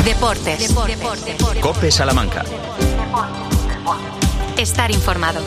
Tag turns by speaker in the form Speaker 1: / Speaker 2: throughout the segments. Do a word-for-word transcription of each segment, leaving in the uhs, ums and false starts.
Speaker 1: Deportes. Deportes. Deportes.
Speaker 2: COPE Salamanca.
Speaker 1: Estar informado.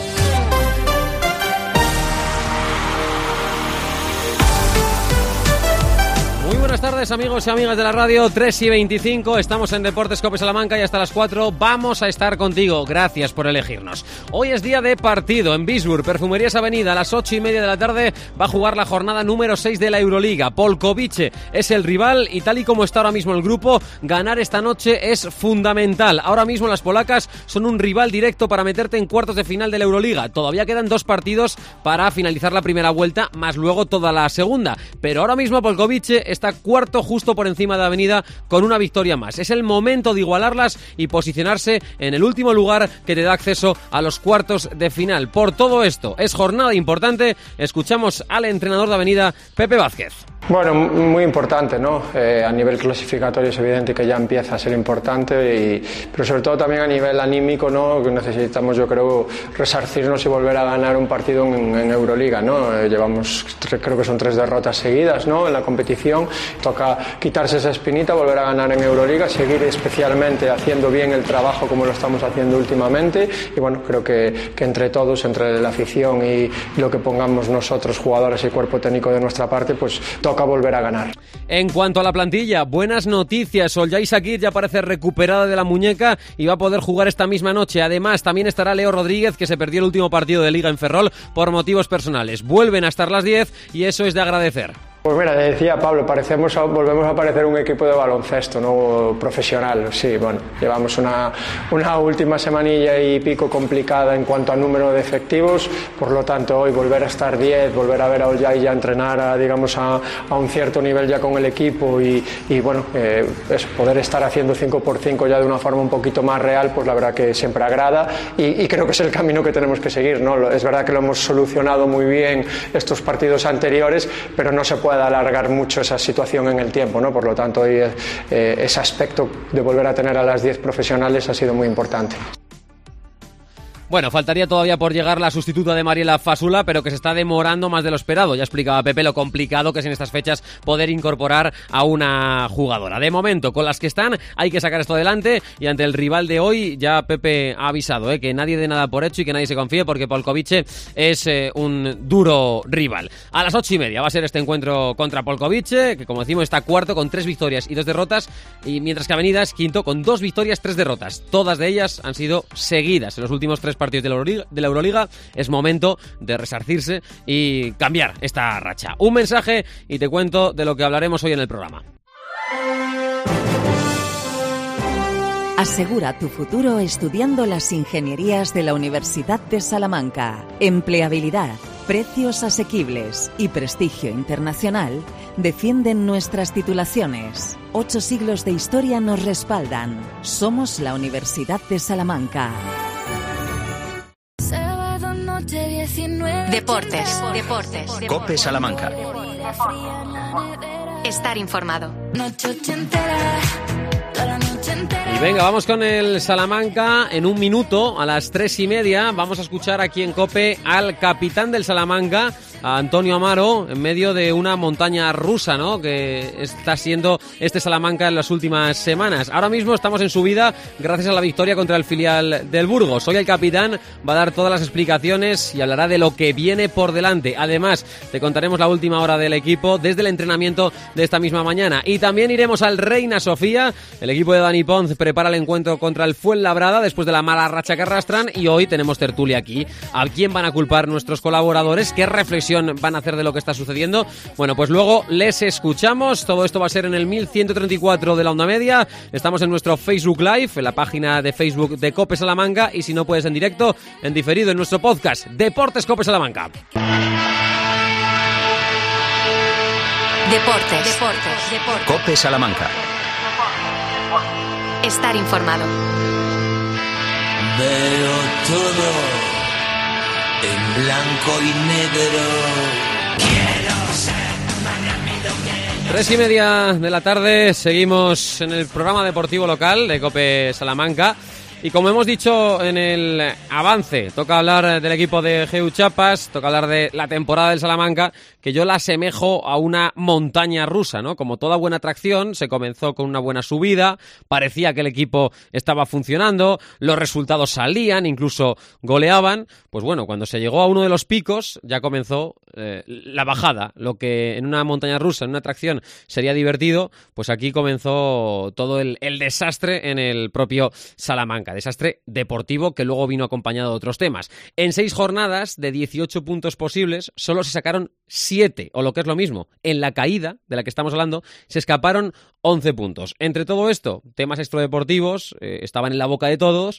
Speaker 3: Muy buenas tardes, amigos y amigas de la radio. Tres y veinticinco, estamos en Deportes COPE Salamanca y hasta las cuatro vamos a estar contigo. Gracias por elegirnos. Hoy es día de partido en Bisburg, Perfumerías Avenida. A las ocho y media de la tarde va a jugar la jornada número seis de la Euroliga. Polkovice es el rival y tal y como está ahora mismo el grupo, ganar esta noche es fundamental. Ahora mismo las polacas son un rival directo para meterte en cuartos de final de la Euroliga. Todavía quedan dos partidos para finalizar la primera vuelta, más luego toda la segunda. Pero ahora mismo Polkovice está cuarto justo por encima de Avenida con una victoria más. Es el momento de igualarlas y posicionarse en el último lugar que te da acceso a los cuartos de final. Por todo esto, es jornada importante. Escuchamos al entrenador de Avenida, Pepe Vázquez.
Speaker 4: Bueno, muy importante, ¿no? Eh, a nivel clasificatorio es evidente que ya empieza a ser importante, y, pero sobre todo también a nivel anímico, ¿no? Que necesitamos, yo creo, resarcirnos y volver a ganar un partido en, en Euroliga, ¿no? Eh, llevamos, creo que son tres derrotas seguidas, ¿no? En la competición, toca quitarse esa espinita, volver a ganar en Euroliga, seguir especialmente haciendo bien el trabajo como lo estamos haciendo últimamente, y bueno, creo que, que entre todos, entre la afición y lo que pongamos nosotros, jugadores y cuerpo técnico de nuestra parte, pues toca a volver a ganar.
Speaker 3: En cuanto a la plantilla, buenas noticias. Oljai Sakir ya parece recuperada de la muñeca y va a poder jugar esta misma noche. Además, también estará Leo Rodríguez, que se perdió el último partido de Liga en Ferrol por motivos personales. Vuelven a estar las diez y eso es de agradecer.
Speaker 4: Pues mira, decía Pablo, parecemos, volvemos a parecer un equipo de baloncesto, ¿no? Profesional. Sí, bueno, llevamos una, una última semanilla y pico complicada en cuanto a número de efectivos, por lo tanto hoy volver a estar diez, volver a ver a Oljai ya entrenar a, digamos, a, a un cierto nivel ya con el equipo y, y bueno, eh, es poder estar haciendo cinco por cinco ya de una forma un poquito más real, pues la verdad que siempre agrada y, y creo que es el camino que tenemos que seguir, ¿no? Es verdad que lo hemos solucionado muy bien estos partidos anteriores, pero no se puede alargar mucho esa situación en el tiempo, ¿no? Por lo tanto, hoy eh, ese aspecto de volver a tener a las diez profesionales ha sido muy importante.
Speaker 3: Bueno, faltaría todavía por llegar la sustituta de Mariela Fasula, pero que se está demorando más de lo esperado. Ya explicaba Pepe lo complicado que es en estas fechas poder incorporar a una jugadora. De momento, con las que están, hay que sacar esto adelante y ante el rival de hoy, ya Pepe ha avisado, ¿eh? Que nadie dé nada por hecho y que nadie se confíe porque Polkovice es eh, un duro rival. A las ocho y media va a ser este encuentro contra Polkovice, que como decimos está cuarto con tres victorias y dos derrotas, y mientras que Avenida es quinto con dos victorias, tres derrotas. Todas de ellas han sido seguidas en los últimos tres partidos de la Euroliga, de la Euroliga. Es momento de resarcirse y cambiar esta racha. Un mensaje y te cuento de lo que hablaremos hoy en el programa.
Speaker 5: Asegura tu futuro estudiando las ingenierías de la Universidad de Salamanca. Empleabilidad, precios asequibles y prestigio internacional defienden nuestras titulaciones. Ocho siglos de historia nos respaldan. Somos la Universidad de Salamanca.
Speaker 1: Deportes. Deportes.
Speaker 2: COPE Salamanca.
Speaker 1: Estar informado.
Speaker 3: Y venga, vamos con el Salamanca. En un minuto, a las tres y media, vamos a escuchar aquí en COPE al capitán del Salamanca, a Antonio Amaro, en medio de una montaña rusa, ¿no?, que está siendo este Salamanca en las últimas semanas. Ahora mismo estamos en subida gracias a la victoria contra el filial del Burgos. Hoy el capitán va a dar todas las explicaciones y hablará de lo que viene por delante. Además, te contaremos la última hora del equipo desde el entrenamiento de esta misma mañana. Y también iremos al Reina Sofía. El equipo de Dani Pons prepara el encuentro contra el Fuenlabrada después de la mala racha que arrastran, y hoy tenemos tertulia aquí. ¿A quién van a culpar nuestros colaboradores? ¿Qué reflexión van a hacer de lo que está sucediendo? Bueno, pues luego les escuchamos. Todo esto va a ser en el mil ciento treinta y cuatro de la onda media. Estamos en nuestro Facebook Live, en la página de Facebook de COPE Salamanca, y si no puedes en directo, en diferido en nuestro podcast Deportes COPE Salamanca.
Speaker 1: Deportes. Deportes. Deportes.
Speaker 2: COPE Salamanca.
Speaker 1: Estar informado.
Speaker 6: Veo todo en blanco y negro. Quiero ser Miami Domingo.
Speaker 3: Tres y media de la tarde, seguimos en el programa deportivo local de COPE Salamanca. Y como hemos dicho en el avance, toca hablar del equipo de G U Chiapas, toca hablar de la temporada del Salamanca, que yo la asemejo a una montaña rusa, ¿no? Como toda buena atracción, se comenzó con una buena subida, parecía que el equipo estaba funcionando, los resultados salían, incluso goleaban. Pues bueno, cuando se llegó a uno de los picos, ya comenzó eh, la bajada. Lo que en una montaña rusa, en una atracción, sería divertido, pues aquí comenzó todo el, el desastre en el propio Salamanca. Desastre deportivo que luego vino acompañado de otros temas. En seis jornadas de dieciocho puntos posibles, solo se sacaron siete, o lo que es lo mismo, en la caída de la que estamos hablando, se escaparon once puntos. Entre todo esto, temas extradeportivos eh, estaban en la boca de todos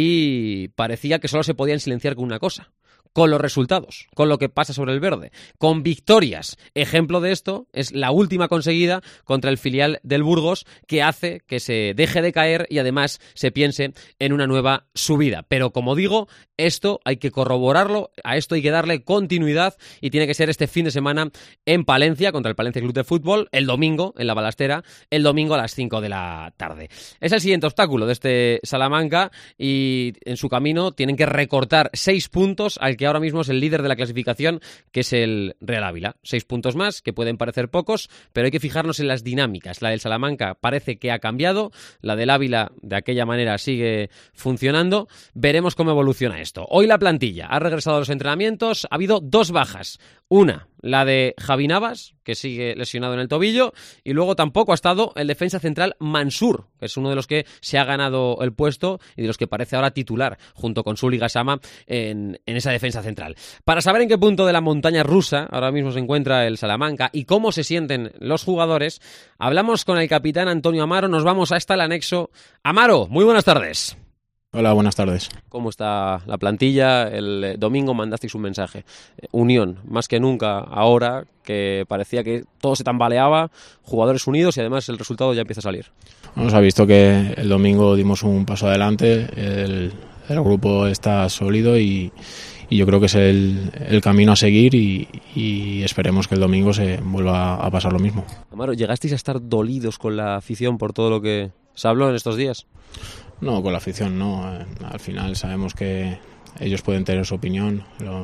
Speaker 3: y parecía que solo se podían silenciar con una cosa: con los resultados, con lo que pasa sobre el verde, con victorias. Ejemplo de esto es la última conseguida contra el filial del Burgos, que hace que se deje de caer y además se piense en una nueva subida. Pero como digo, esto hay que corroborarlo, a esto hay que darle continuidad y tiene que ser este fin de semana en Palencia contra el Palencia Club de Fútbol, el domingo en la Balastera, el domingo a las cinco de la tarde. Es el siguiente obstáculo de este Salamanca y en su camino tienen que recortar seis puntos al que ahora mismo es el líder de la clasificación, que es el Real Ávila. Seis puntos más, que pueden parecer pocos, pero hay que fijarnos en las dinámicas. La del Salamanca parece que ha cambiado, la del Ávila de aquella manera sigue funcionando. Veremos cómo evoluciona esto. Hoy la plantilla ha regresado a los entrenamientos, ha habido dos bajas. Una, la de Javi Navas, que sigue lesionado en el tobillo, y luego tampoco ha estado el defensa central Mansur, que es uno de los que se ha ganado el puesto y de los que parece ahora titular, junto con Suli Gassama en, en esa defensa central. Para saber en qué punto de la montaña rusa ahora mismo se encuentra el Salamanca y cómo se sienten los jugadores, hablamos con el capitán Antonio Amaro. Nos vamos hasta el anexo. Amaro, muy buenas tardes.
Speaker 7: Hola, buenas tardes.
Speaker 3: ¿Cómo está la plantilla? El domingo mandasteis un mensaje. Unión, más que nunca ahora, que parecía que todo se tambaleaba, jugadores unidos y además el resultado ya empieza a salir.
Speaker 7: Nos ha visto que el domingo dimos un paso adelante, el, el grupo está sólido y, y yo creo que es el, el camino a seguir y, y esperemos que el domingo se vuelva a pasar lo mismo.
Speaker 3: Amaro, ¿llegasteis a estar dolidos con la afición por todo lo que se habló en estos días?
Speaker 7: No, con la afición no. Al final sabemos que ellos pueden tener su opinión. Pero,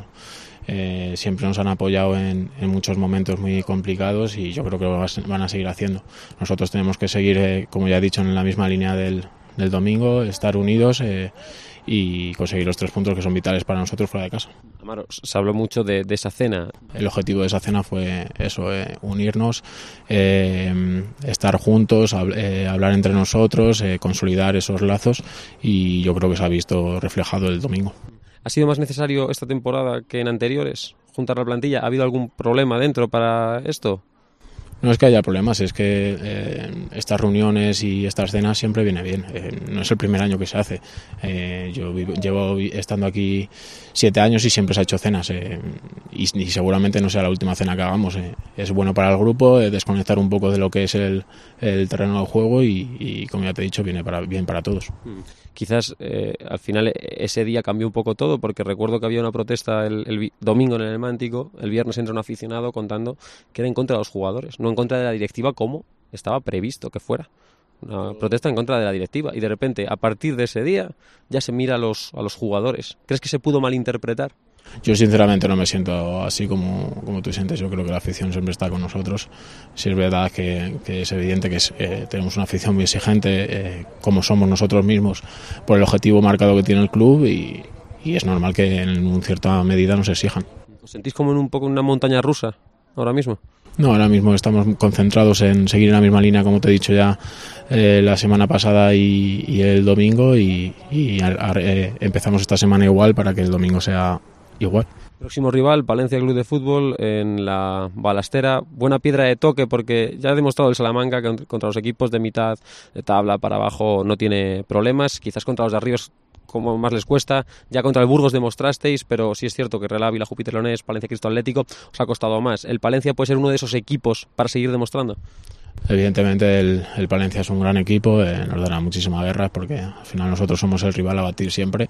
Speaker 7: eh, siempre nos han apoyado en, en muchos momentos muy complicados y yo creo que lo van a seguir haciendo. Nosotros tenemos que seguir, eh, como ya he dicho, en la misma línea del, del domingo, estar unidos eh, y conseguir los tres puntos que son vitales para nosotros fuera de casa.
Speaker 3: Amaro, se habló mucho de, de esa cena.
Speaker 7: El objetivo de esa cena fue eso, eh, unirnos, eh, estar juntos, hab- eh, hablar entre nosotros, eh, consolidar esos lazos y yo creo que se ha visto reflejado el domingo.
Speaker 3: ¿Ha sido más necesario esta temporada que en anteriores juntar la plantilla? ¿Ha habido algún problema dentro para esto?
Speaker 7: No es que haya problemas, es que eh, estas reuniones y estas cenas siempre viene bien. Eh, no es el primer año que se hace. Eh, yo vivo, llevo estando aquí siete años y siempre se ha hecho cenas. Eh, y, y seguramente no sea la última cena que hagamos. Eh. Es bueno para el grupo eh, desconectar un poco de lo que es el, el terreno de juego y, y, como ya te he dicho, viene para, bien para todos.
Speaker 3: Hmm. Quizás eh, al final ese día cambió un poco todo, porque recuerdo que había una protesta el, el domingo en el Mántico, el viernes entra un aficionado contando que era en contra de los jugadores, no en contra de la directiva como estaba previsto que fuera. Una protesta en contra de la directiva y de repente a partir de ese día ya se mira a los, a los jugadores. ¿Crees que se pudo malinterpretar?
Speaker 7: Yo sinceramente no me siento así como, como tú sientes. Yo creo que la afición siempre está con nosotros. Sí es verdad que, que es evidente que es, eh, tenemos una afición muy exigente, eh, como somos nosotros mismos, por el objetivo marcado que tiene el club y, y es normal que en una cierta medida nos exijan.
Speaker 3: ¿Os sentís como en un poco en una montaña rusa ahora mismo?
Speaker 7: No, ahora mismo estamos concentrados en seguir en la misma línea, como te he dicho ya eh, la semana pasada y, y el domingo y, y a, a, eh, empezamos esta semana igual para que el domingo sea igual.
Speaker 3: Próximo rival, Palencia Club de Fútbol en la Balastera. Buena piedra de toque porque ya ha demostrado el Salamanca que contra los equipos de mitad de tabla para abajo no tiene problemas. Quizás contra los de arriba como más les cuesta. Ya contra el Burgos demostrasteis, pero sí es cierto que Real Ávila, Júpiter Leonés, Palencia Cristo Atlético os ha costado más. ¿El Palencia puede ser uno de esos equipos para seguir demostrando?
Speaker 7: Evidentemente el, el Palencia es un gran equipo, eh, nos dará muchísima guerra porque al final nosotros somos el rival a batir siempre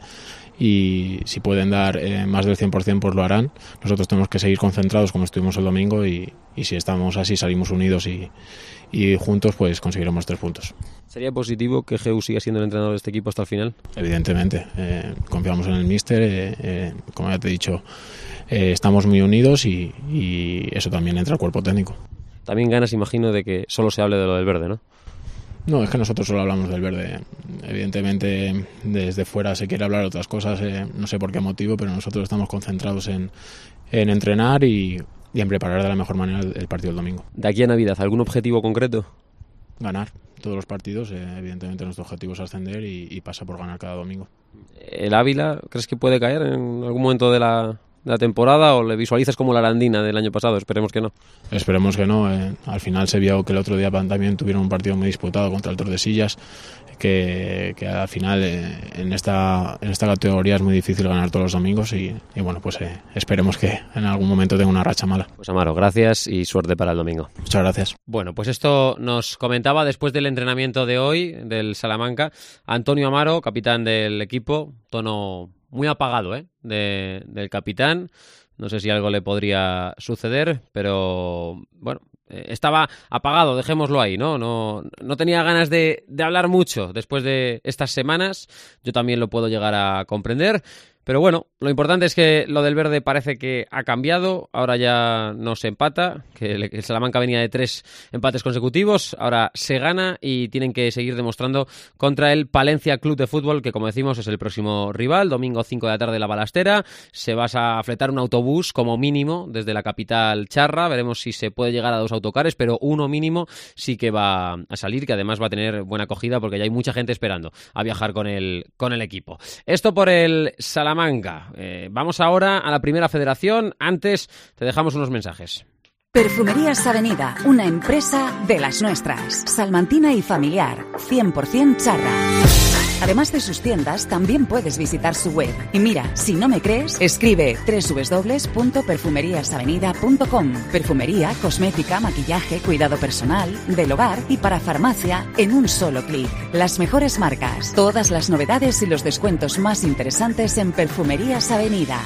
Speaker 7: y si pueden dar eh, más del cien por ciento pues lo harán. Nosotros tenemos que seguir concentrados como estuvimos el domingo y, y si estamos así, salimos unidos y, y juntos pues conseguiremos tres puntos.
Speaker 3: ¿Sería positivo que Geu siga siendo el entrenador de este equipo hasta el final?
Speaker 7: Evidentemente, eh, confiamos en el míster, eh, eh, como ya te he dicho, eh, estamos muy unidos y, y eso también entra al cuerpo técnico.
Speaker 3: También ganas, imagino, de que solo se hable de lo del verde, ¿no?
Speaker 7: No, es que nosotros solo hablamos del verde. Evidentemente, desde fuera se quiere hablar de otras cosas, eh, no sé por qué motivo, pero nosotros estamos concentrados en, en entrenar y, y en preparar de la mejor manera el, el partido del domingo.
Speaker 3: De aquí a Navidad, ¿algún objetivo concreto?
Speaker 7: Ganar todos los partidos, eh, evidentemente nuestro objetivo es ascender y, y pasa por ganar cada domingo.
Speaker 3: ¿El Ávila crees que puede caer en algún momento de la, de la temporada o le visualizas como la Arandina del año pasado? Esperemos que no.
Speaker 7: Esperemos que no. Eh. Al final se vio que el otro día también tuvieron un partido muy disputado contra el Tordesillas, que, que al final eh, en esta en esta categoría es muy difícil ganar todos los domingos y, y bueno, pues eh, esperemos que en algún momento tenga una racha mala.
Speaker 3: Pues Amaro, gracias y suerte para el domingo.
Speaker 7: Muchas gracias.
Speaker 3: Bueno, pues esto nos comentaba después del entrenamiento de hoy del Salamanca Antonio Amaro, capitán del equipo, tono muy apagado, ¿eh? De, del capitán. No sé si algo le podría suceder, pero bueno, eh, estaba apagado, dejémoslo ahí, ¿no? No, no tenía ganas de, de hablar mucho después de estas semanas. Yo también lo puedo llegar a comprender. Pero bueno, lo importante es que lo del verde parece que ha cambiado, ahora ya no se empata, que el Salamanca venía de tres empates consecutivos, ahora se gana y tienen que seguir demostrando contra el Palencia Club de Fútbol, que como decimos es el próximo rival, domingo cinco de la tarde La Balastera, se va a fletar un autobús como mínimo desde la capital charra, veremos si se puede llegar a dos autocares, pero uno mínimo sí que va a salir, que además va a tener buena acogida porque ya hay mucha gente esperando a viajar con el, con el equipo. Esto por el Salamanca. Eh, vamos ahora a la Primera Federación. Antes te dejamos unos mensajes.
Speaker 5: Perfumerías Avenida, una empresa de las nuestras. Salmantina y familiar, cien por ciento charra. Además de sus tiendas, también puedes visitar su web. Y mira, si no me crees, escribe doble u doble u doble u punto perfumerias avenida punto com. Perfumería, cosmética, maquillaje, cuidado personal, del hogar y para farmacia en un solo clic. Las mejores marcas, todas las novedades y los descuentos más interesantes en Perfumerías Avenida.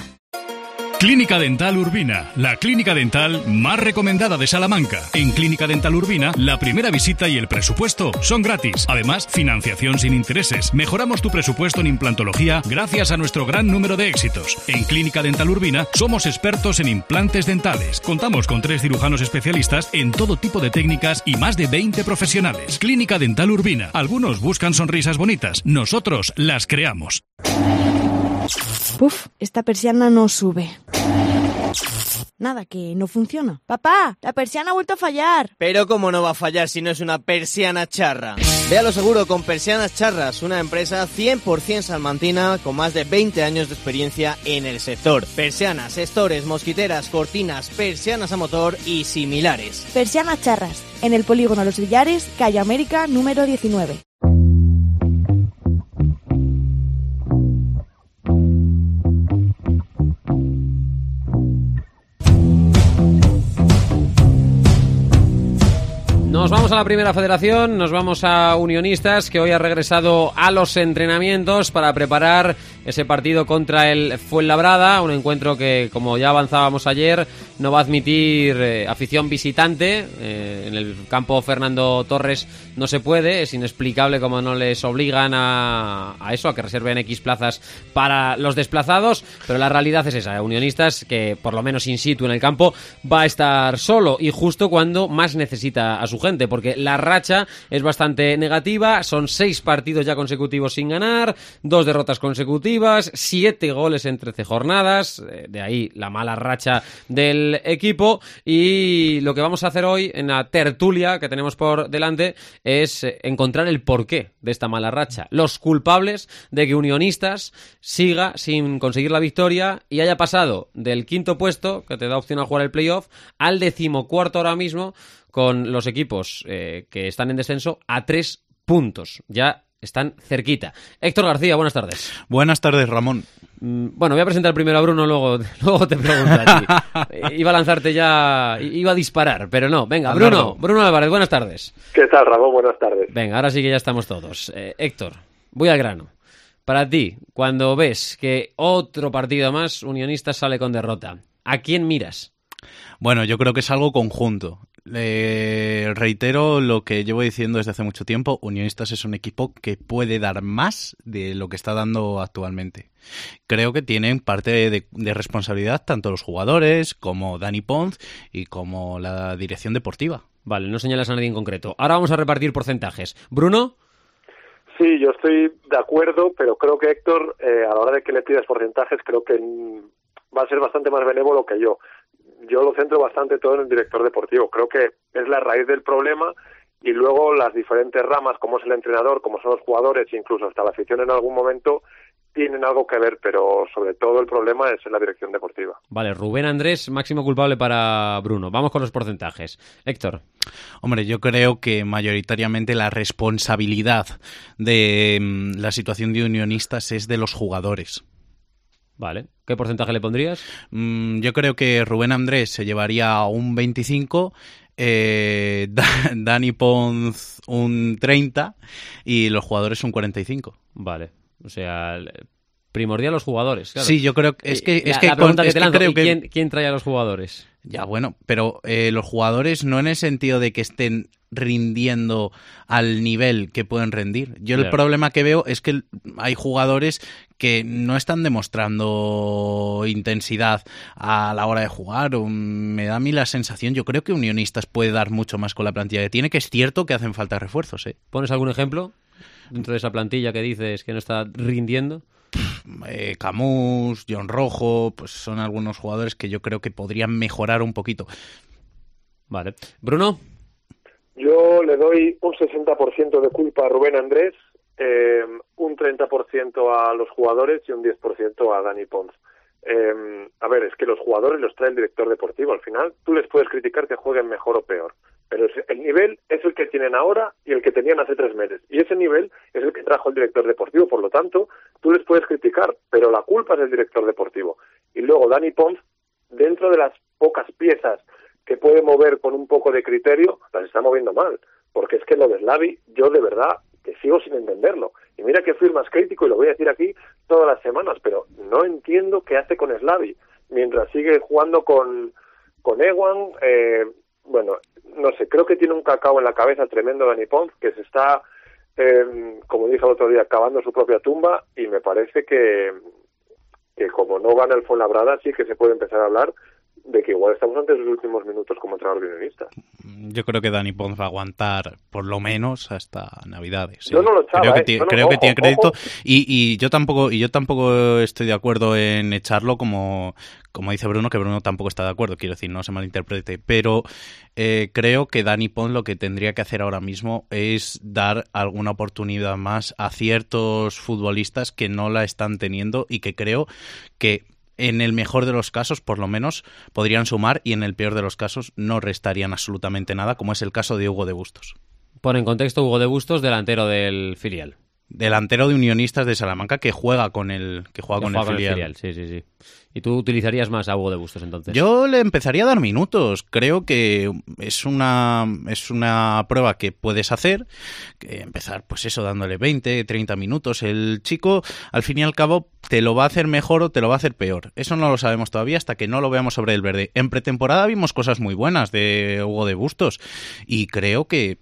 Speaker 8: Clínica Dental Urbina, la clínica dental más recomendada de Salamanca. En Clínica Dental Urbina, la primera visita y el presupuesto son gratis. Además, financiación sin intereses. Mejoramos tu presupuesto en implantología gracias a nuestro gran número de éxitos. En Clínica Dental Urbina somos expertos en implantes dentales. Contamos con tres cirujanos especialistas en todo tipo de técnicas y más de veinte profesionales. Clínica Dental Urbina. Algunos buscan sonrisas bonitas. Nosotros las creamos.
Speaker 9: Uf, esta persiana no sube. Nada, que no funciona. ¡Papá! ¡La persiana ha vuelto a fallar!
Speaker 10: Pero cómo no va a fallar si no es una persiana charra. Véalo seguro con Persianas Charras, una empresa cien por ciento salmantina con más de veinte años de experiencia en el sector. Persianas, estores, mosquiteras, cortinas, persianas a motor y similares.
Speaker 9: Persianas Charras, en el polígono Los Villares, calle América, número diecinueve.
Speaker 3: Nos vamos a la Primera Federación, nos vamos a Unionistas, que hoy ha regresado a los entrenamientos para preparar ese partido contra el Fuenlabrada, un encuentro que, como ya avanzábamos ayer, no va a admitir eh, afición visitante. Eh, en el campo Fernando Torres no se puede, es inexplicable cómo no les obligan a, a eso, a que reserven X plazas para los desplazados, pero la realidad es esa, Unionistas, que por lo menos in situ en el campo va a estar solo y justo cuando más necesita a su gente, porque la racha es bastante negativa, son seis partidos ya consecutivos sin ganar, dos derrotas consecutivas, siete goles en trece jornadas, de ahí la mala racha del equipo, y lo que vamos a hacer hoy en la tertulia que tenemos por delante es encontrar el porqué de esta mala racha, los culpables de que Unionistas siga sin conseguir la victoria y haya pasado del quinto puesto, que te da opción a jugar el playoff, al decimocuarto ahora mismo, con los equipos eh, que están en descenso a tres puntos. Ya están cerquita. Héctor García, buenas tardes.
Speaker 11: Buenas tardes, Ramón.
Speaker 3: Mm, bueno, voy a presentar primero a Bruno, luego, luego te pregunto a ti. Iba a lanzarte ya, iba a disparar, pero no. Venga, Bruno, Bruno Álvarez, buenas tardes.
Speaker 12: ¿Qué tal, Ramón? Buenas tardes.
Speaker 3: Venga, ahora sí que ya estamos todos. Eh, Héctor, voy al grano. Para ti, cuando ves que otro partido más, Unionistas sale con derrota, ¿a quién miras?
Speaker 11: Bueno, yo creo que es algo conjunto. eh, reitero lo que llevo diciendo desde hace mucho tiempo. Unionistas es un equipo que puede dar más de lo que está dando actualmente. Creo que tienen parte de, de responsabilidad tanto los jugadores como Dani Pons y como la dirección deportiva.
Speaker 3: Vale, no señalas a nadie en concreto. Ahora vamos a repartir porcentajes. ¿Bruno?
Speaker 12: Sí, yo estoy de acuerdo, pero creo que Héctor, eh, a la hora de que le pidas porcentajes, creo que va a ser bastante más benévolo que yo. Yo lo centro bastante todo en el director deportivo. Creo que es la raíz del problema y luego las diferentes ramas, como es el entrenador, como son los jugadores, incluso hasta la afición en algún momento, tienen algo que ver, pero sobre todo el problema es en la dirección deportiva.
Speaker 3: Vale, Rubén Andrés, máximo culpable para Bruno. Vamos con los porcentajes. Héctor.
Speaker 11: Hombre, yo creo que mayoritariamente la responsabilidad de mm, la situación de Unionistas es de los jugadores.
Speaker 3: Vale. ¿Qué porcentaje le pondrías?
Speaker 11: Mm, yo creo que Rubén Andrés se llevaría un veinticinco, eh, Dani Pons un treinta y los jugadores un cuarenta y cinco.
Speaker 3: Vale. O sea, primordial los jugadores. Claro.
Speaker 11: Sí, yo creo que es que es
Speaker 3: la,
Speaker 11: que,
Speaker 3: la pregunta
Speaker 11: con,
Speaker 3: que
Speaker 11: es
Speaker 3: te
Speaker 11: que
Speaker 3: lanzo,
Speaker 11: creo
Speaker 3: ¿y
Speaker 11: que
Speaker 3: quién, quién trae a los jugadores?
Speaker 11: Ya, bueno, pero eh, los jugadores no en el sentido de que estén rindiendo al nivel que pueden rendir. Yo el
Speaker 3: claro.
Speaker 11: problema que veo es que hay jugadores que no están demostrando intensidad a la hora de jugar. Me da a mí la sensación, yo creo que Unionistas puede dar mucho más con la plantilla que tiene, que es cierto que hacen falta refuerzos. ¿eh?
Speaker 3: ¿Pones algún ejemplo dentro de esa plantilla que dices que no está rindiendo?
Speaker 11: Eh, Camus, John Rojo, pues son algunos jugadores que yo creo que podrían mejorar un poquito.
Speaker 3: Vale. Bruno.
Speaker 12: Yo le doy un sesenta por ciento de culpa a Rubén Andrés, eh, un treinta por ciento a los jugadores y un diez por ciento a Dani Pons. Eh, a ver, es que los jugadores los trae el director deportivo. Al final, tú les puedes criticar que jueguen mejor o peor, pero el nivel es el que tienen ahora y el que tenían hace tres meses. Y ese nivel es el que trajo el director deportivo. Por lo tanto, tú les puedes criticar, pero la culpa es del director deportivo. Y luego Dani Pons, dentro de las pocas piezas que puede mover con un poco de criterio, las está moviendo mal. Porque es que lo de Slavi, yo de verdad que sigo sin entenderlo. Y mira que fui más crítico y lo voy a decir aquí todas las semanas, pero no entiendo qué hace con Slavi. Mientras sigue jugando con, con Ewan, eh, bueno, no sé, creo que tiene un cacao en la cabeza tremendo Dani Pons, que se está, eh, como dije el otro día, cavando su propia tumba, y me parece que, que como no gana el Fuenlabrada, sí que se puede empezar a hablar de que igual estamos ante sus últimos minutos como entrenador de Unionistas.
Speaker 11: Yo creo que Dani Pons va a aguantar por lo menos hasta Navidades. ¿sí?
Speaker 12: Yo no lo echaba,
Speaker 11: creo que,
Speaker 12: ¿eh?
Speaker 11: tiene,
Speaker 12: no, no,
Speaker 11: creo
Speaker 12: ojo,
Speaker 11: que tiene crédito
Speaker 12: ojo.
Speaker 11: y, y yo tampoco y yo tampoco estoy de acuerdo en echarlo como como dice Bruno, que Bruno tampoco está de acuerdo, quiero decir, no se malinterprete, pero eh, creo que Dani Pons lo que tendría que hacer ahora mismo es dar alguna oportunidad más a ciertos futbolistas que no la están teniendo y que creo que en el mejor de los casos, por lo menos, podrían sumar y en el peor de los casos no restarían absolutamente nada, como es el caso de Hugo de Bustos.
Speaker 3: Pone en contexto Hugo de Bustos, delantero del filial.
Speaker 11: Delantero de Unionistas de Salamanca que juega con el que juega,
Speaker 3: que
Speaker 11: con,
Speaker 3: juega
Speaker 11: el,
Speaker 3: con
Speaker 11: filial.
Speaker 3: el filial. Sí, sí, sí. ¿Y tú utilizarías más a Hugo de Bustos entonces?
Speaker 11: Yo le empezaría a dar minutos. Creo que es una es una prueba que puedes hacer. Que empezar, pues eso, dándole veinte, treinta minutos. El chico, al fin y al cabo, te lo va a hacer mejor o te lo va a hacer peor. Eso no lo sabemos todavía hasta que no lo veamos sobre el verde. En pretemporada vimos cosas muy buenas de Hugo de Bustos. Y creo que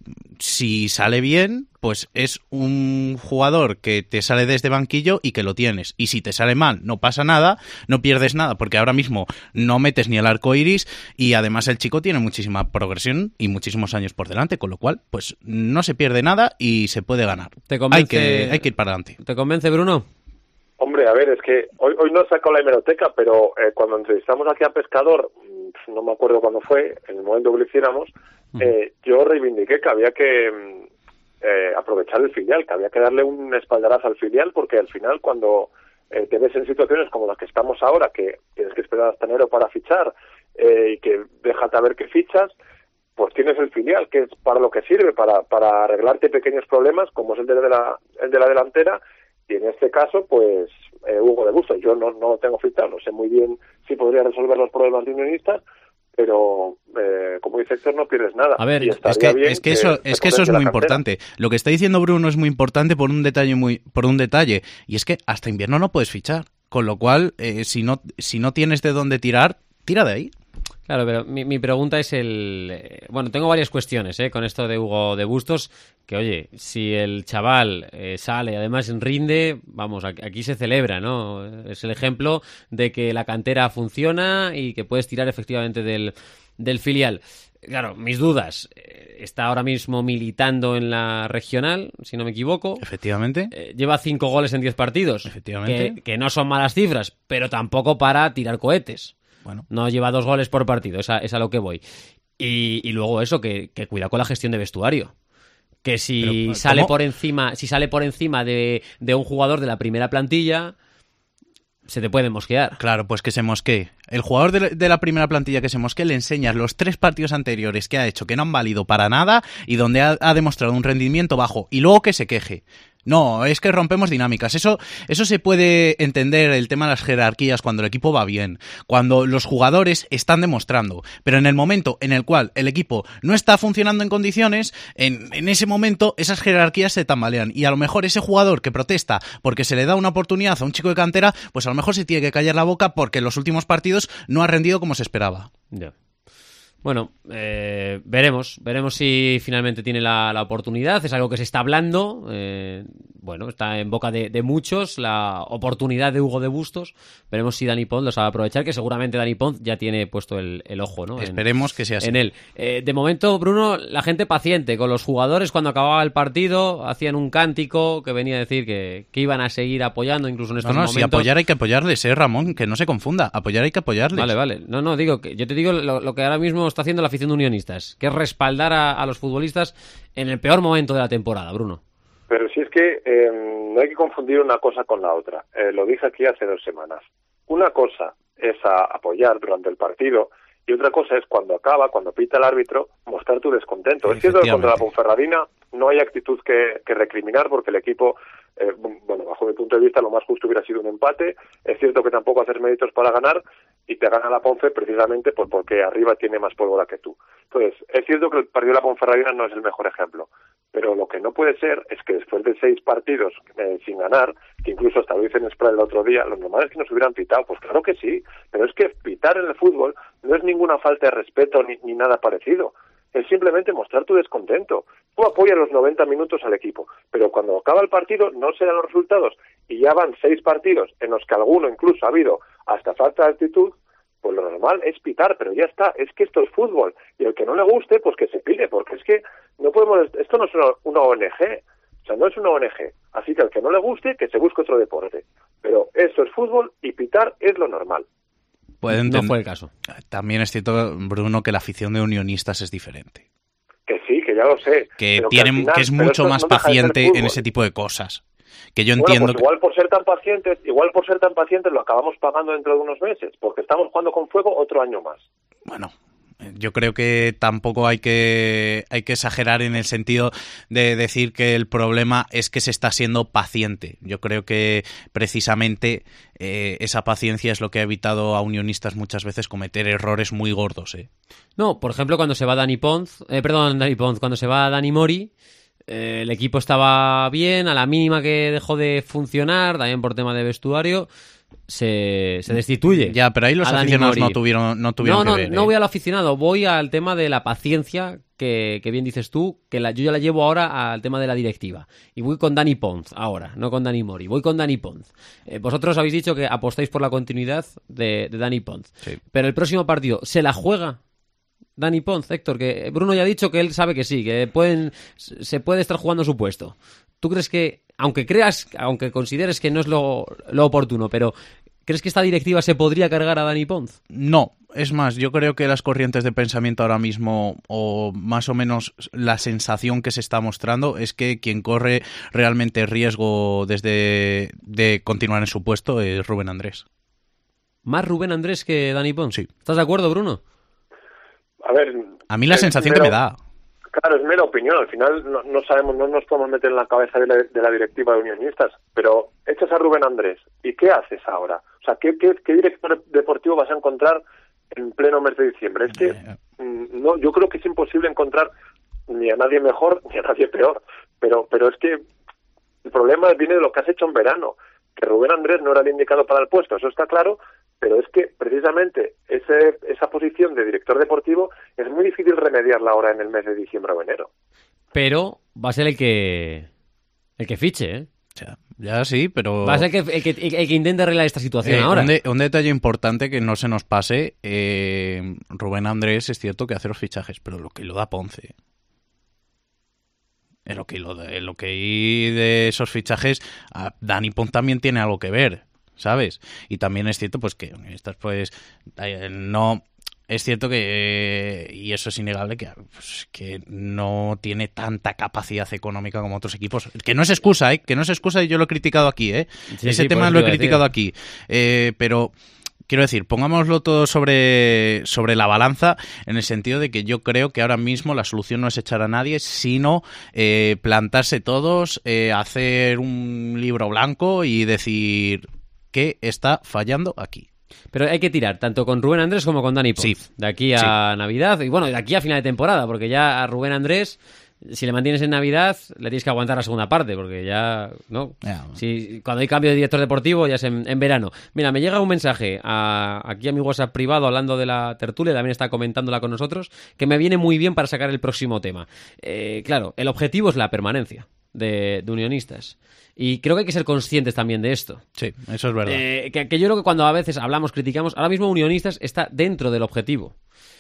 Speaker 11: si sale bien, pues es un jugador que te sale desde banquillo y que lo tienes. Y si te sale mal, no pasa nada, no pierdes nada, porque ahora mismo no metes ni el arco iris y además el chico tiene muchísima progresión y muchísimos años por delante, con lo cual, pues no se pierde nada y se puede ganar.
Speaker 3: ¿Te convence,
Speaker 11: hay que, hay que ir para adelante.
Speaker 3: ¿Te convence, Bruno?
Speaker 12: Hombre, a ver, es que hoy, hoy no saco la hemeroteca, pero eh, cuando entrevistamos aquí a Pescador, no me acuerdo cuándo fue, en el momento que lo hiciéramos, eh, yo reivindiqué que había que eh, aprovechar el filial, que había que darle un espaldarazo al filial, porque al final cuando eh, te ves en situaciones como las que estamos ahora, que tienes que esperar hasta enero para fichar eh, y que déjate a ver qué fichas, pues tienes el filial, que es para lo que sirve, para, para arreglarte pequeños problemas, como es el de la, el de la delantera, y en este caso, pues, eh, Hugo de Bustos. Yo no, no lo tengo fichado, no sé muy bien si podría resolver los problemas de Unionistas, pero eh, como dice Héctor, no pierdes nada.
Speaker 11: A ver,
Speaker 12: y
Speaker 11: es que, es que eso, es que eso es muy importante. Lo que está diciendo Bruno es muy importante por un detalle muy, por un detalle, y es que hasta invierno no puedes fichar, con lo cual, eh, si no, si no tienes de dónde tirar, tira de ahí.
Speaker 3: Claro, pero mi, mi pregunta es el... eh, Bueno, tengo varias cuestiones eh, con esto de Hugo de Bustos, que oye, si el chaval eh, sale y además rinde, vamos, aquí, aquí se celebra, ¿no? Es el ejemplo de que la cantera funciona y que puedes tirar efectivamente del, del filial. Claro, mis dudas. Está ahora mismo militando en la regional, si no me equivoco.
Speaker 11: Efectivamente.
Speaker 3: Eh, lleva cinco goles en diez partidos.
Speaker 11: Efectivamente.
Speaker 3: Que, que no son malas cifras, pero tampoco para tirar cohetes.
Speaker 11: Bueno.
Speaker 3: No lleva dos goles por partido, es a, es a lo que voy. Y, y luego eso, que, que cuidado con la gestión de vestuario. Que si
Speaker 11: Pero,
Speaker 3: sale
Speaker 11: ¿cómo?
Speaker 3: por encima, si sale por encima de, de un jugador de la primera plantilla, se te puede mosquear.
Speaker 11: Claro, pues que se mosquee. El jugador de la, de la primera plantilla que se mosquee le enseñas los tres partidos anteriores que ha hecho que no han valido para nada y donde ha, ha demostrado un rendimiento bajo y luego que se queje. No, es que rompemos dinámicas. Eso, eso se puede entender, el tema de las jerarquías, cuando el equipo va bien, cuando los jugadores están demostrando. Pero en el momento en el cual el equipo no está funcionando en condiciones, en, en ese momento esas jerarquías se tambalean. Y a lo mejor ese jugador que protesta porque se le da una oportunidad a un chico de cantera, pues a lo mejor se tiene que callar la boca porque en los últimos partidos no ha rendido como se esperaba.
Speaker 3: Ya. Bueno, eh, veremos, veremos si finalmente tiene la, la oportunidad. Es algo que se está hablando, eh, bueno, está en boca de, de muchos, la oportunidad de Hugo de Bustos. Veremos si Dani Pons lo sabe aprovechar, que seguramente Dani Pons ya tiene puesto el, el ojo, ¿no?
Speaker 11: Esperemos
Speaker 3: en,
Speaker 11: que sea así.
Speaker 3: En él. Eh, de momento, Bruno, la gente paciente con los jugadores. Cuando acababa el partido, hacían un cántico que venía a decir que, que iban a seguir apoyando incluso en estos
Speaker 11: no, no,
Speaker 3: momentos.
Speaker 11: Si apoyar hay que apoyarles, eh, Ramón, que no se confunda. Apoyar hay que apoyarles.
Speaker 3: Vale, vale. No, no, digo que yo te digo lo, lo que ahora mismo está haciendo la afición de Unionistas, que es respaldar a, a los futbolistas en el peor momento de la temporada, Bruno.
Speaker 12: Pero si es que eh, no hay que confundir una cosa con la otra. Eh, lo dije aquí hace dos semanas. Una cosa es a apoyar durante el partido y otra cosa es cuando acaba, cuando pita el árbitro, mostrar tu descontento. Es cierto que contra la Ponferradina no hay actitud que, que recriminar porque el equipo, eh, bueno, bajo mi punto de vista, lo más justo hubiera sido un empate. Es cierto que tampoco haces méritos para ganar y te gana la Ponfe precisamente por porque arriba tiene más pólvora que tú. Entonces, es cierto que el partido de la Ponferradina no es el mejor ejemplo, pero lo que no puede ser es que después de seis partidos eh, sin ganar, que incluso hasta lo hice en Spray el otro día, lo normal es que nos hubieran pitado. Pues claro que sí, pero es que pitar en el fútbol no es ninguna falta de respeto ni, ni nada parecido. Es simplemente mostrar tu descontento. Tú apoyas los noventa minutos al equipo, pero cuando acaba el partido no se dan los resultados y ya van seis partidos en los que alguno incluso ha habido hasta falta de actitud, pues lo normal es pitar, pero ya está, es que esto es fútbol y el que no le guste, pues que se pide, porque es que no podemos, esto no es una, una O N G, o sea, no es una O N G, así que al que no le guste, que se busque otro deporte, pero esto es fútbol y pitar es lo normal.
Speaker 11: Pueden
Speaker 3: no fue el caso.
Speaker 11: También es cierto, Bruno, que la afición de Unionistas es diferente.
Speaker 12: Que sí, que ya lo sé.
Speaker 11: Que,
Speaker 12: pero
Speaker 11: tienen,
Speaker 12: que, final,
Speaker 11: que es mucho
Speaker 12: esto
Speaker 11: más
Speaker 12: no deja de ser
Speaker 11: paciente
Speaker 12: fútbol.
Speaker 11: en ese tipo de cosas. Que yo
Speaker 12: Bueno,
Speaker 11: entiendo
Speaker 12: pues igual por ser tan pacientes, igual por ser tan pacientes lo acabamos pagando dentro de unos meses, porque estamos jugando con fuego otro año más.
Speaker 11: Bueno, yo creo que tampoco hay que hay que exagerar en el sentido de decir que el problema es que se está siendo paciente. Yo creo que precisamente eh, esa paciencia es lo que ha evitado a Unionistas muchas veces cometer errores muy gordos. ¿eh?
Speaker 3: No, por ejemplo, cuando se va Dani Pons, eh, perdón, Dani Pons, cuando se va Dani Mori, eh, el equipo estaba bien, a la mínima que dejó de funcionar, también por tema de vestuario, se, se destituye.
Speaker 11: Ya, pero ahí los aficionados no tuvieron, no tuvieron
Speaker 3: no,
Speaker 11: que
Speaker 3: no,
Speaker 11: ver.
Speaker 3: No
Speaker 11: ¿eh?
Speaker 3: voy al aficionado, voy al tema de la paciencia que, que bien dices tú, que la, yo ya la llevo ahora al tema de la directiva. Y voy con Dani Pons ahora, no con Dani Mori, voy con Dani Pons. Eh, vosotros habéis dicho que apostáis por la continuidad de, de Dani Pons.
Speaker 11: Sí.
Speaker 3: Pero el próximo partido, ¿se la juega Dani Pons, Héctor? Que Bruno ya ha dicho que él sabe que sí, que pueden, se puede estar jugando su puesto. ¿Tú crees que, aunque creas, aunque consideres que no es lo, lo oportuno, pero ¿crees que esta directiva se podría cargar a Dani Pons?
Speaker 11: No, es más, yo creo que las corrientes de pensamiento ahora mismo, o más o menos la sensación que se está mostrando, es que quien corre realmente riesgo desde de continuar en su puesto es Rubén Andrés.
Speaker 3: ¿Más Rubén Andrés que Dani Pons?
Speaker 11: Sí.
Speaker 3: ¿Estás de acuerdo, Bruno?
Speaker 12: A ver...
Speaker 11: A mí la sensación
Speaker 12: mero,
Speaker 11: que me da...
Speaker 12: Claro, es mera opinión. Al final no, no sabemos, no nos podemos meter en la cabeza de la, de la directiva de Unionistas, pero echas a Rubén Andrés. ¿Y qué haces ahora? O sea, ¿qué, qué, qué director deportivo vas a encontrar en pleno mes de diciembre? Es que mm, no, yo creo que es imposible encontrar ni a nadie mejor ni a nadie peor. Pero, pero es que el problema viene de lo que has hecho en verano. Que Rubén Andrés no era el indicado para el puesto, eso está claro, pero es que precisamente ese, esa posición de director deportivo es muy difícil remediarla ahora en el mes de diciembre o enero.
Speaker 3: Pero va a ser el que el que fiche, ¿eh?
Speaker 11: Ya, ya sí, pero...
Speaker 3: Va a ser el que, el que, el que intente arreglar esta situación
Speaker 11: eh,
Speaker 3: ahora.
Speaker 11: Un, de, un detalle importante que no se nos pase, eh, Rubén Andrés es cierto que hace los fichajes, pero lo que lo da Ponce... En lo que lo de, en lo que hay de esos fichajes, Dani Pons también tiene algo que ver, ¿sabes? Y también es cierto pues que estas pues no es cierto que y eso es innegable que pues, que no tiene tanta capacidad económica como otros equipos, que no es excusa, ¿eh? Que no es excusa y yo lo he criticado aquí, ¿eh?
Speaker 3: Sí,
Speaker 11: Ese
Speaker 3: sí,
Speaker 11: tema
Speaker 3: pues
Speaker 11: lo he
Speaker 3: iba a
Speaker 11: criticado
Speaker 3: decir.
Speaker 11: aquí, eh, pero quiero decir, pongámoslo todo sobre, sobre la balanza en el sentido de que yo creo que ahora mismo la solución no es echar a nadie, sino eh, plantarse todos, eh, hacer un libro blanco y decir qué está fallando aquí.
Speaker 3: Pero hay que tirar, tanto con Rubén Andrés como con Dani Pons.
Speaker 11: Sí.
Speaker 3: De aquí a
Speaker 11: Sí.
Speaker 3: Navidad, y bueno, de aquí a final de temporada, porque ya a Rubén Andrés... Si le mantienes en Navidad, le tienes que aguantar la segunda parte, porque ya, ¿no?
Speaker 11: Ya.
Speaker 3: Si, cuando hay cambio de director deportivo, ya es en, en verano. Mira, me llega un mensaje a, aquí a mi WhatsApp privado hablando de la tertulia, también está comentándola con nosotros, que me viene muy bien para sacar el próximo tema. Eh, claro, el objetivo es la permanencia de, de Unionistas. Y creo que hay que ser conscientes también de esto.
Speaker 11: Sí, eso es verdad.
Speaker 3: Eh, que, que yo creo que cuando a veces hablamos, criticamos, ahora mismo Unionistas está dentro del objetivo.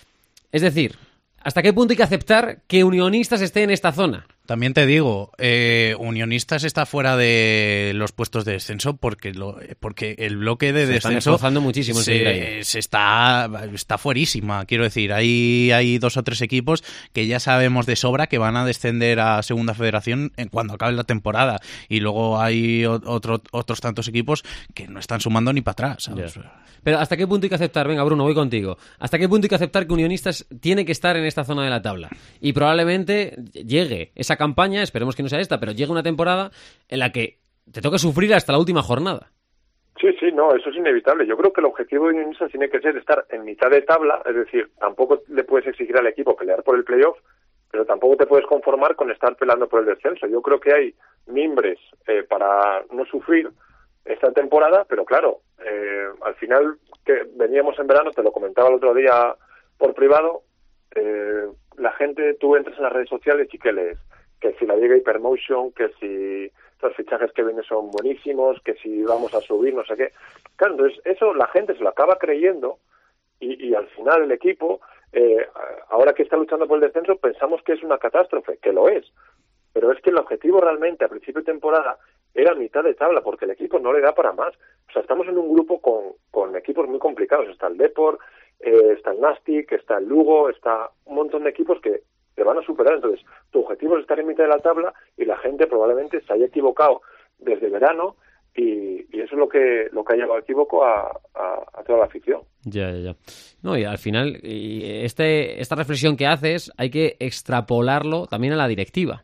Speaker 3: Es decir... ¿Hasta qué punto hay que aceptar que Unionistas esté en esta zona?
Speaker 11: También te digo, eh, Unionistas está fuera de los puestos de descenso porque lo, porque el bloque de
Speaker 3: se están
Speaker 11: descenso
Speaker 3: esforzando muchísimo en seguir ahí.
Speaker 11: se, se está, está fuerísima. Quiero decir, hay, hay dos o tres equipos que ya sabemos de sobra que van a descender a Segunda Federación en cuando acabe la temporada. Y luego hay otro, otros tantos equipos que no están sumando ni para atrás, ¿sabes?
Speaker 3: Yeah. Pero ¿hasta qué punto hay que aceptar? Venga, Bruno, voy contigo. ¿Hasta qué punto hay que aceptar que Unionistas tiene que estar en esta zona de la tabla? Y probablemente llegue esa campaña, esperemos que no sea esta, pero llegue una temporada en la que te toque sufrir hasta la última jornada.
Speaker 12: Sí, sí, no, eso es inevitable. Yo creo que el objetivo de Unionistas tiene que ser estar en mitad de tabla, es decir, tampoco le puedes exigir al equipo pelear por el playoff, pero tampoco te puedes conformar con estar peleando por el descenso. Yo creo que hay mimbres eh, para no sufrir esta temporada, pero claro, eh, al final que veníamos en verano, te lo comentaba el otro día por privado, eh, la gente, tú entras en las redes sociales y ¿qué lees? Que si la Liga Hypermotion, que si los fichajes que vienen son buenísimos, que si vamos a subir, no sé qué. Claro, entonces eso la gente se lo acaba creyendo y, y al final el equipo, eh, ahora que está luchando por el descenso, pensamos que es una catástrofe, que lo es. Pero es que el objetivo realmente a principio de temporada era mitad de tabla, porque el equipo no le da para más. O sea, estamos en un grupo con, con equipos muy complicados. Está el Depor, eh, está el Nastic, está el Lugo, está un montón de equipos que te van a superar. Entonces, tu objetivo es estar en mitad de la tabla y la gente probablemente se haya equivocado desde verano y, y eso es lo que lo que ha llevado a equívoco a, a, a toda la afición.
Speaker 3: Ya, ya, ya. No, y al final, y este, esta reflexión que haces hay que extrapolarlo también a la directiva.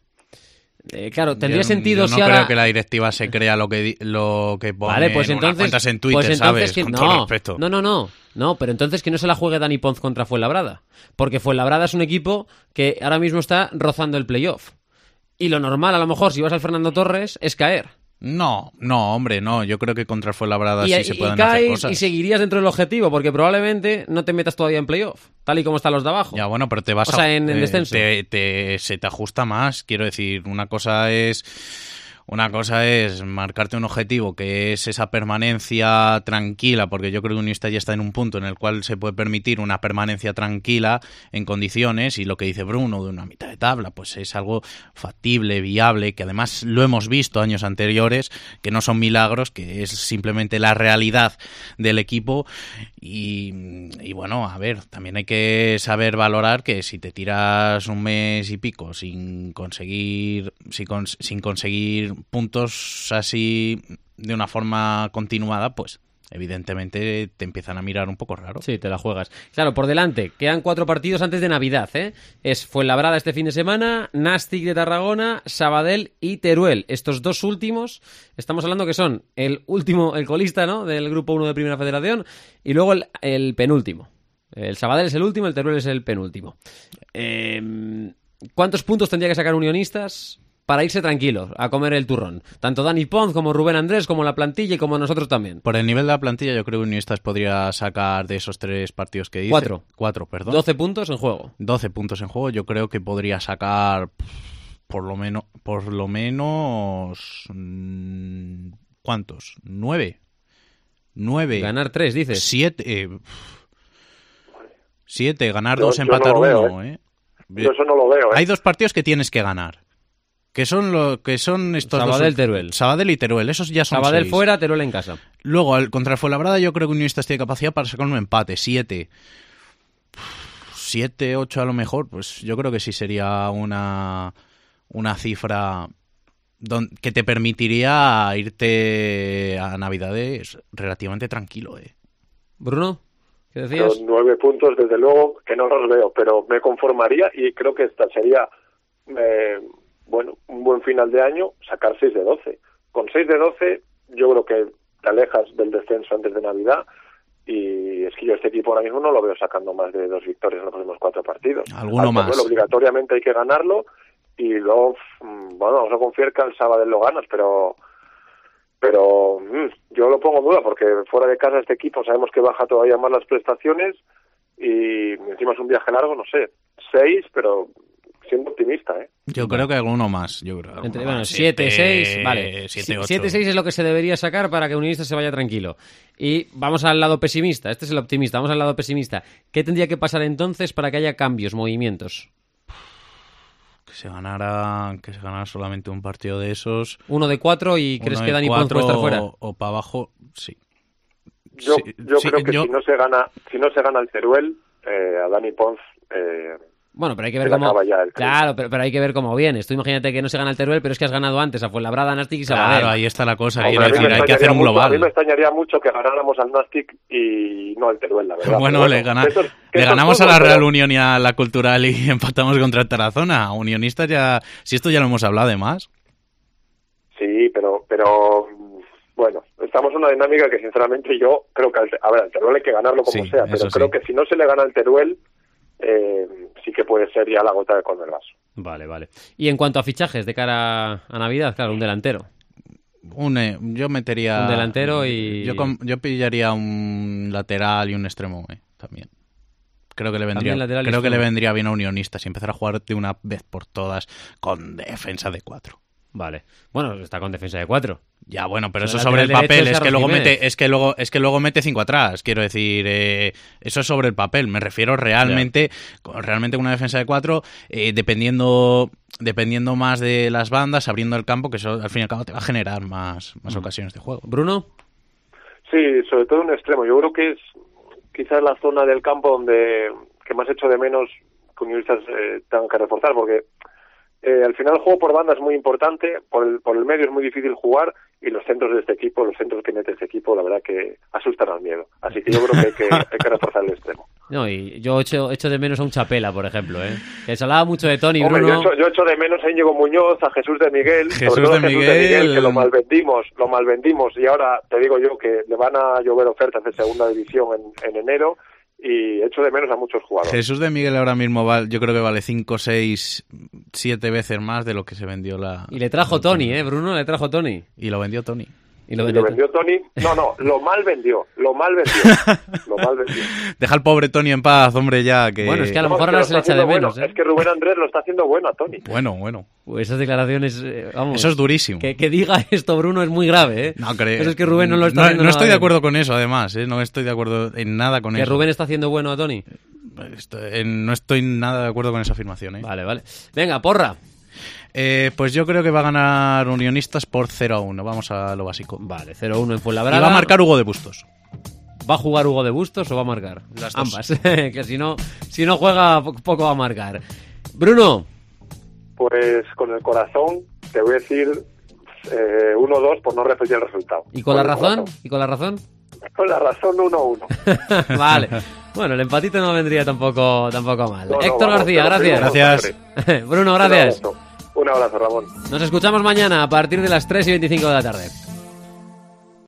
Speaker 3: Eh, claro, tendría
Speaker 11: yo,
Speaker 3: sentido
Speaker 11: yo no
Speaker 3: si ahora...
Speaker 11: creo que la directiva se crea lo que lo que pone
Speaker 3: vale, pues
Speaker 11: en
Speaker 3: entonces,
Speaker 11: unas cuentas en Twitter,
Speaker 3: pues entonces
Speaker 11: ¿sabes?
Speaker 3: Que...
Speaker 11: Con
Speaker 3: no,
Speaker 11: todo respeto.
Speaker 3: no, no, no, no, pero entonces que no se la juegue Dani Pons contra Fuenlabrada, porque Fuenlabrada es un equipo que ahora mismo está rozando el playoff. Y lo normal, a lo mejor, si vas al Fernando Torres, es caer.
Speaker 11: No, no, hombre, no. Yo creo que contra el Fuenlabrada
Speaker 3: Y,
Speaker 11: sí
Speaker 3: y,
Speaker 11: se pueden
Speaker 3: y caes
Speaker 11: hacer cosas.
Speaker 3: y seguirías dentro del objetivo, porque probablemente no te metas todavía en playoff, tal y como están los de abajo.
Speaker 11: Ya, bueno, pero te vas
Speaker 3: o sea,
Speaker 11: a,
Speaker 3: en, en
Speaker 11: eh,
Speaker 3: descenso.
Speaker 11: Te, te, se te ajusta más. Quiero decir, una cosa es... Una cosa es marcarte un objetivo que es esa permanencia tranquila, porque yo creo que Unionistas ya está en un punto en el cual se puede permitir una permanencia tranquila en condiciones, y lo que dice Bruno de una mitad de tabla, pues es algo factible, viable, que además lo hemos visto años anteriores, que no son milagros, que es simplemente la realidad del equipo. Y, y bueno, a ver, también hay que saber valorar que si te tiras un mes y pico sin conseguir, sin, cons- sin conseguir puntos así de una forma continuada, pues evidentemente te empiezan a mirar un poco raro.
Speaker 3: Sí, te la juegas. Claro, por delante, quedan cuatro partidos antes de Navidad, ¿eh? Es Fuenlabrada este fin de semana, Nastic de Tarragona, Sabadell y Teruel. Estos dos últimos, estamos hablando que son el último, el colista, ¿no?, del grupo uno de Primera Federación, y luego el, el penúltimo. El Sabadell es el último, el Teruel es el penúltimo. Eh, ¿Cuántos puntos tendría que sacar Unionistas para irse tranquilos a comer el turrón. Tanto Dani Pons como Rubén Andrés, como la plantilla y como nosotros también.
Speaker 11: Por el nivel de la plantilla, yo creo que Unionistas podría sacar de esos tres partidos que dice...
Speaker 3: Cuatro.
Speaker 11: Cuatro, perdón.
Speaker 3: Doce puntos en juego.
Speaker 11: Doce puntos en juego. Yo creo que podría sacar por lo menos... Por lo menos... ¿Cuántos? Nueve. Nueve.
Speaker 3: Ganar tres, dices.
Speaker 11: Siete. Eh, siete. Ganar
Speaker 12: yo,
Speaker 11: dos,
Speaker 12: yo
Speaker 11: empatar
Speaker 12: no
Speaker 11: uno.
Speaker 12: Veo, ¿eh?
Speaker 11: ¿eh?
Speaker 12: Yo eso no lo veo. ¿eh?
Speaker 11: Hay dos partidos que tienes que ganar. Que son lo que son estos
Speaker 3: Sabadell,
Speaker 11: dos.
Speaker 3: Teruel.
Speaker 11: Sabadell y Teruel. Esos ya son
Speaker 3: Sabadell
Speaker 11: seis.
Speaker 3: fuera, Teruel en casa.
Speaker 11: Luego, al, contra el Fuenlabrada, yo creo que Unionistas tiene capacidad para sacar un empate. Siete. Siete, ocho a lo mejor. Pues yo creo que sí sería una, una cifra don, que te permitiría irte a Navidades relativamente tranquilo, ¿eh?
Speaker 3: Bruno, ¿qué decías?
Speaker 12: Los nueve puntos, desde luego, que no los veo, pero me conformaría y creo que esta sería, eh, bueno, un buen final de año, sacar seis de doce. Con seis de doce, yo creo que te alejas del descenso antes de Navidad y es que yo este equipo ahora mismo no lo veo sacando más de dos victorias en los próximos cuatro partidos.
Speaker 11: Alguno más.
Speaker 12: Bueno, obligatoriamente hay que ganarlo y luego, bueno, vamos a confiar que el sábado lo ganas, pero... Pero mmm, yo lo pongo en duda porque fuera de casa este equipo sabemos que baja todavía más las prestaciones y encima es un viaje largo, no sé, seis, pero siendo optimista, ¿eh?
Speaker 11: Yo creo que alguno más. Yo creo
Speaker 3: Entre,
Speaker 11: más.
Speaker 3: bueno, siete, seis, vale.
Speaker 11: siete, ocho.
Speaker 3: siete, seis es lo que se debería sacar para que Unionistas se vaya tranquilo. Y vamos al lado pesimista, este es el optimista, vamos al lado pesimista. ¿Qué tendría que pasar entonces para que haya cambios, movimientos?
Speaker 11: Que se ganara que se ganara solamente un partido de esos.
Speaker 3: Uno de cuatro y crees que Dani Pons puede estar fuera.
Speaker 11: O, o para abajo, sí.
Speaker 12: Yo,
Speaker 11: sí,
Speaker 12: yo
Speaker 11: sí,
Speaker 12: creo que
Speaker 11: yo...
Speaker 12: si no se gana, si no se gana el Teruel, eh, a Dani Pons. Eh,
Speaker 3: Bueno, pero hay que ver cómo. Claro, pero, pero hay que ver cómo vienes. Tú imagínate que no se gana el Teruel, pero es que has ganado antes a Fuenlabrada, Nastic y Sabadell.
Speaker 11: Claro, ahí está la cosa.
Speaker 12: Hombre,
Speaker 11: Quiero decir, hay que hacer un
Speaker 12: mucho,
Speaker 11: global.
Speaker 12: A mí me extrañaría mucho que ganáramos al Nastic y no al Teruel, la verdad.
Speaker 11: Bueno,
Speaker 12: bueno,
Speaker 11: le, gana...
Speaker 12: eso,
Speaker 11: le ganamos a la
Speaker 12: pero...
Speaker 11: Real Unión y a la Cultural y empatamos contra el Tarazona. Unionistas ya... Si esto ya lo hemos hablado además.
Speaker 12: Sí, pero... pero bueno, estamos en una dinámica que sinceramente yo creo que... Al, a ver, al Teruel hay que ganarlo como
Speaker 11: sí,
Speaker 12: sea, pero creo
Speaker 11: sí.
Speaker 12: que si no se le gana al Teruel... Eh, sí que puede ser ya la gota con el vaso.
Speaker 3: Vale, vale. Y en cuanto a fichajes de cara a Navidad, claro, un delantero.
Speaker 11: Un, eh, yo metería...
Speaker 3: Un delantero y...
Speaker 11: Yo, yo pillaría un lateral y un extremo eh, también. Creo que le vendría creo que le vendría bien a Unionistas y empezar a jugar de una vez por todas con defensa de cuatro.
Speaker 3: Vale. Bueno, está con defensa de cuatro.
Speaker 11: Ya, bueno, pero eso sobre el papel, es que luego mete, es que luego, es que luego mete cinco atrás, quiero decir, eh, eso es sobre el papel, me refiero realmente, yeah. realmente una defensa de cuatro, eh, dependiendo, dependiendo más de las bandas, abriendo el campo, que eso al fin y al cabo te va a generar más, más mm. ocasiones de juego.
Speaker 3: ¿Bruno?
Speaker 12: Sí, sobre todo un extremo, yo creo que es quizás la zona del campo donde, que más echo de menos que Unionistas eh, tengan que reforzar, porque Eh, al final el juego por banda es muy importante, por el, por el medio es muy difícil jugar y los centros de este equipo, los centros que mete este equipo, la verdad que asustan al miedo. Así que yo creo que hay que, hay que reforzar el extremo.
Speaker 3: No, y yo echo, echo de menos a un Chapela, por ejemplo, ¿eh? Que se hablaba mucho de Tony,
Speaker 12: Hombre,
Speaker 3: Bruno.
Speaker 12: Yo echo, yo echo de menos a Íñigo Muñoz, a Jesús de Miguel,
Speaker 11: Jesús,
Speaker 12: sobre todo
Speaker 11: de,
Speaker 12: Jesús
Speaker 11: Miguel.
Speaker 12: de Miguel, que lo malvendimos, lo malvendimos y ahora te digo yo que le van a llover ofertas de segunda división en, en enero. Y echo de menos a muchos jugadores.
Speaker 11: Jesús de Miguel ahora mismo vale, yo creo que vale cinco, seis, siete veces más de lo que se vendió la...
Speaker 3: Y le trajo Tony, ¿eh, Bruno? Le trajo Tony.
Speaker 11: Y lo vendió Tony.
Speaker 3: Y lo
Speaker 12: vendió,
Speaker 3: vendió,
Speaker 12: lo vendió Tony. No, no, lo mal vendió. Lo mal vendió. Lo mal vendió.
Speaker 11: Deja al pobre Tony en paz, hombre, ya. Que...
Speaker 3: Bueno, es que a lo
Speaker 12: no,
Speaker 3: mejor ahora se le echa de
Speaker 12: bueno.
Speaker 3: menos. ¿eh?
Speaker 12: Es que Rubén Andrés lo está haciendo bueno a Tony.
Speaker 11: Bueno, bueno.
Speaker 3: Pues esas declaraciones, eh, vamos.
Speaker 11: Eso es durísimo.
Speaker 3: Que, que diga esto, Bruno, es muy grave, ¿eh?
Speaker 11: No creo.
Speaker 3: Pero es que Rubén no lo está
Speaker 11: no,
Speaker 3: haciendo
Speaker 11: No
Speaker 3: nada
Speaker 11: estoy de
Speaker 3: bien.
Speaker 11: acuerdo con eso, además, ¿eh? No estoy de acuerdo en nada con
Speaker 3: ¿Que
Speaker 11: eso.
Speaker 3: ¿Que Rubén está haciendo bueno a Tony?
Speaker 11: Estoy, no estoy nada de acuerdo con esa afirmación, ¿eh?
Speaker 3: Vale, vale. Venga, porra.
Speaker 11: Eh, pues yo creo que va a ganar Unionistas por cero a uno. Vamos a lo básico.
Speaker 3: Vale, cero a uno en Fuenlabrada.
Speaker 11: Y va a marcar Hugo de Bustos.
Speaker 3: ¿Va a jugar Hugo de Bustos o va a marcar?
Speaker 11: Las dos.
Speaker 3: Ambas. Que si no, si no juega, poco va a marcar. Bruno.
Speaker 12: Pues con el corazón te voy a decir eh, uno dos por no repetir el resultado.
Speaker 3: ¿Y con, con la razón? ¿Y con la razón?
Speaker 12: Con la razón uno uno.
Speaker 3: Vale. Bueno, el empatito no vendría tampoco, tampoco mal.
Speaker 12: No, no,
Speaker 3: Héctor
Speaker 12: vamos,
Speaker 3: García, gracias.
Speaker 11: Gracias.
Speaker 3: Bruno, gracias.
Speaker 12: Un abrazo, un abrazo, Ramón.
Speaker 3: Nos escuchamos mañana a partir de las tres y veinticinco de la tarde.